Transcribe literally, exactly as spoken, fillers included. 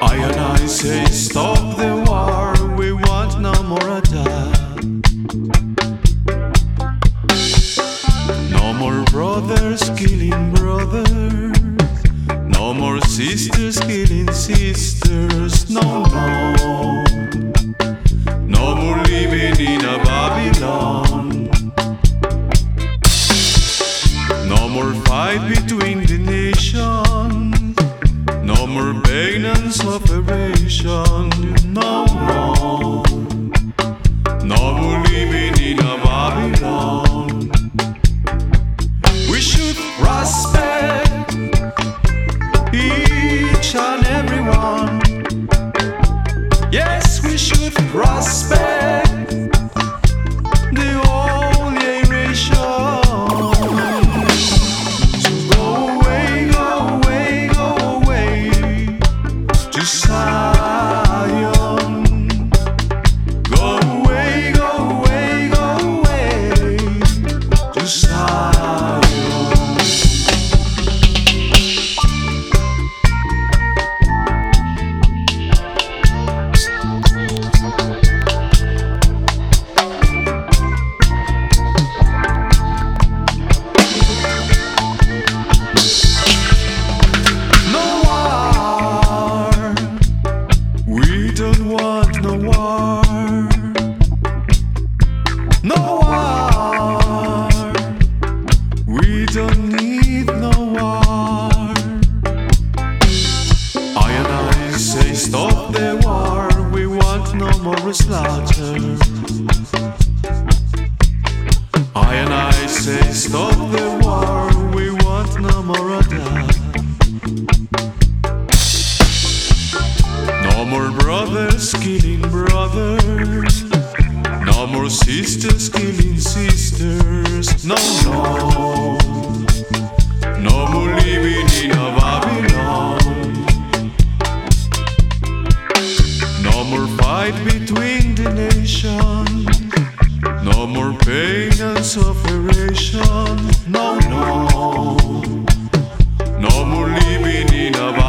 I and I say stop the war, we want no more attack. No more brothers killing brothers, no more sisters killing sisters, no, no. No more living in a Babylon. No more fight between the nations, no more pain and separation, no more. No more living in a Babylon. We should respect each and everyone. Yes, we should respect the whole nation. So go away, go away, go away to Zion. Go away, go away, go away to Zion. We don't want no war, no war. We don't need no war. I and I say stop the war, we want no more slaughter. I and I say stop the war, we want no more attack. No more brothers killing brothers, no more sisters killing sisters, no, no. No more living in a Babylon. No more fight between the nations, no more pain and separation, no, no. No more living in a